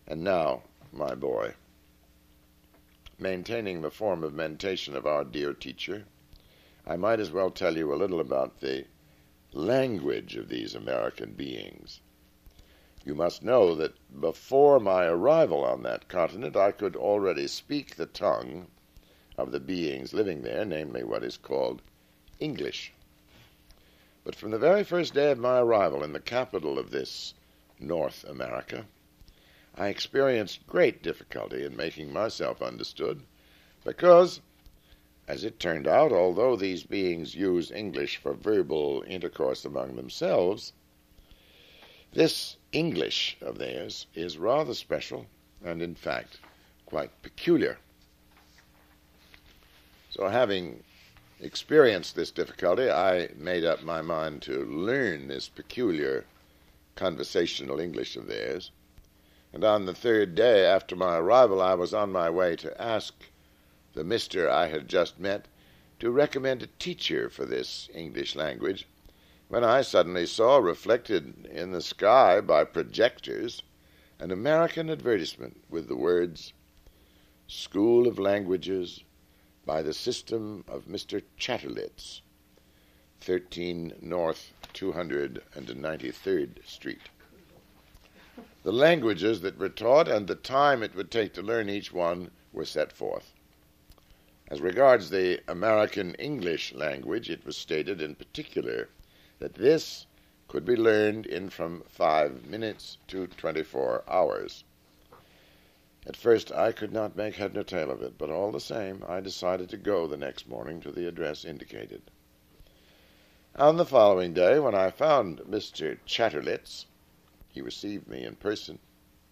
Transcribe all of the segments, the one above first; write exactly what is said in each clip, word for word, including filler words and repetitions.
And now, my boy, maintaining the form of mentation of our dear teacher, I might as well tell you a little about the language of these American beings. You must know that before my arrival on that continent, I could already speak the tongue of the beings living there, namely what is called English. But from the very first day of my arrival in the capital of this North America, I experienced great difficulty in making myself understood because, as it turned out, although these beings use English for verbal intercourse among themselves, this English of theirs is rather special and, in fact, quite peculiar. So having experienced this difficulty, I made up my mind to learn this peculiar conversational English of theirs. And on the third day after my arrival, I was on my way to ask the mister I had just met to recommend a teacher for this English language, when I suddenly saw reflected in the sky by projectors an American advertisement with the words, "School of Languages by the system of Mister Chatterlitz, thirteen North two hundred ninety-third Street. The languages that were taught and the time it would take to learn each one were set forth. As regards the American English language, it was stated in particular that this could be learned in from five minutes to twenty-four hours. At first I could not make head nor tail of it, but all the same I decided to go the next morning to the address indicated. On the following day, when I found Mister Chatterlitz, he received me in person,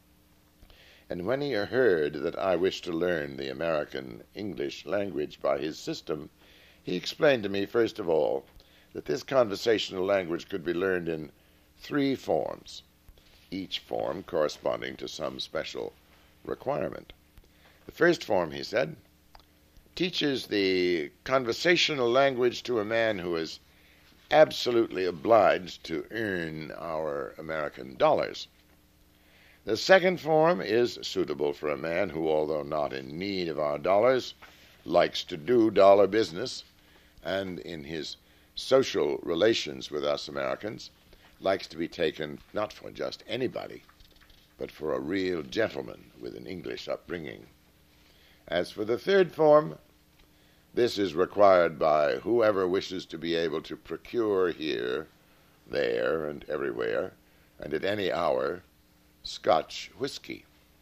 and when he heard that I wished to learn the American English language by his system, he explained to me, first of all, that this conversational language could be learned in three forms, each form corresponding to some special requirement. The first form, he said, teaches the conversational language to a man who is absolutely obliged to earn our American dollars. The second form is suitable for a man who, although not in need of our dollars, likes to do dollar business, and in his social relations with us Americans, likes to be taken not for just anybody, but for a real gentleman with an English upbringing. As for the third form, this is required by whoever wishes to be able to procure here, there, and everywhere, and at any hour, Scotch whiskey.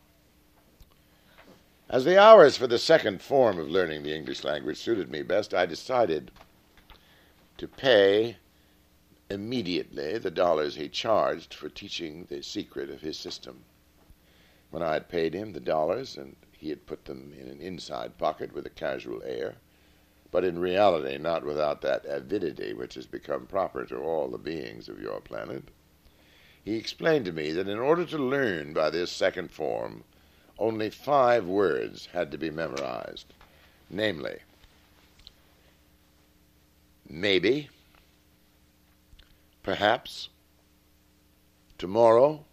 As the hours for the second form of learning the English language suited me best, I decided to pay immediately the dollars he charged for teaching the secret of his system. When I had paid him the dollars, and he had put them in an inside pocket with a casual air, but in reality not without that avidity which has become proper to all the beings of your planet, he explained to me that in order to learn by this second form, only five words had to be memorized, namely, maybe, perhaps, tomorrow,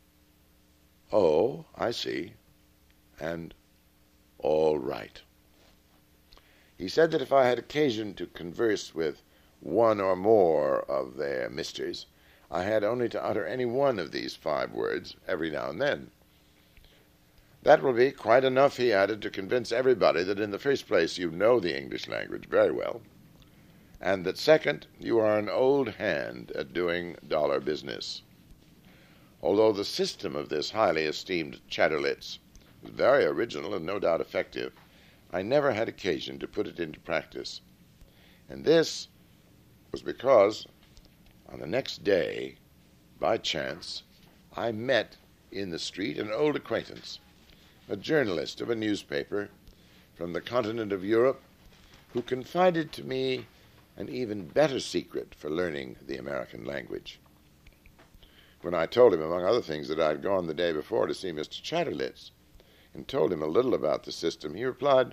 oh, I see, and all right. He said that if I had occasion to converse with one or more of their misters, I had only to utter any one of these five words every now and then. That will be quite enough, he added, to convince everybody that in the first place you know the English language very well, and that second, you are an old hand at doing dollar business. Although the system of this highly esteemed Chatterlitz was very original and no doubt effective, I never had occasion to put it into practice. And this was because on the next day, by chance, I met in the street an old acquaintance, a journalist of a newspaper from the continent of Europe, who confided to me an even better secret for learning the American language. When I told him, among other things, that I had gone the day before to see Mister Chatterlitz and told him a little about the system, he replied,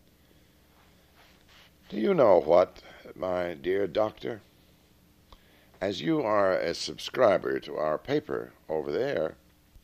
"Do you know what, my dear doctor? As you are a subscriber to our paper over there,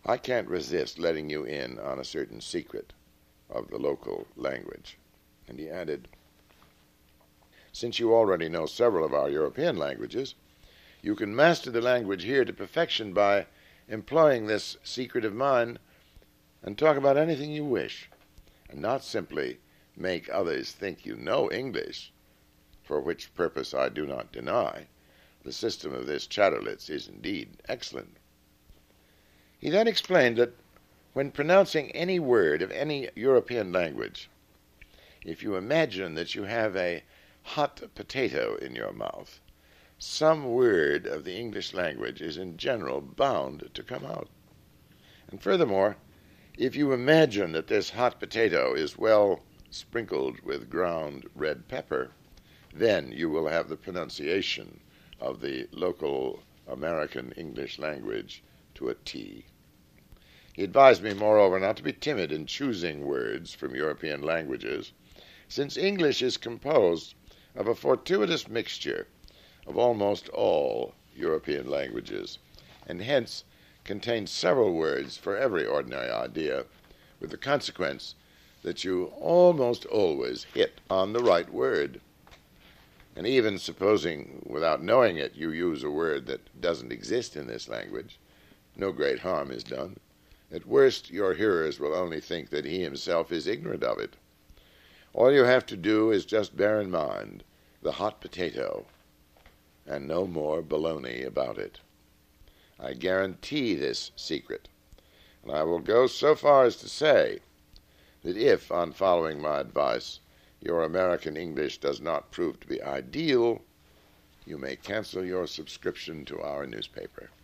I can't resist letting you in on a certain secret of the local language. And he added, since you already know several of our European languages, you can master the language here to perfection by employing this secret of mine and talk about anything you wish, and not simply make others think you know English, for which purpose I do not deny. The system of this Chatterlitz is indeed excellent. He then explained that when pronouncing any word of any European language, if you imagine that you have a hot potato in your mouth, some word of the English language is in general bound to come out. And furthermore, if you imagine that this hot potato is well sprinkled with ground red pepper, then you will have the pronunciation of the local American English language to a T. He advised me, moreover, not to be timid in choosing words from European languages, since English is composed of a fortuitous mixture of almost all European languages, and hence contains several words for every ordinary idea, with the consequence that you almost always hit on the right word. And even supposing, without knowing it, you use a word that doesn't exist in this language, no great harm is done. At worst, your hearers will only think that he himself is ignorant of it. All you have to do is just bear in mind the hot potato, and no more baloney about it. I guarantee this secret, and I will go so far as to say that if, on following my advice, your American English does not prove to be ideal, you may cancel your subscription to our newspaper.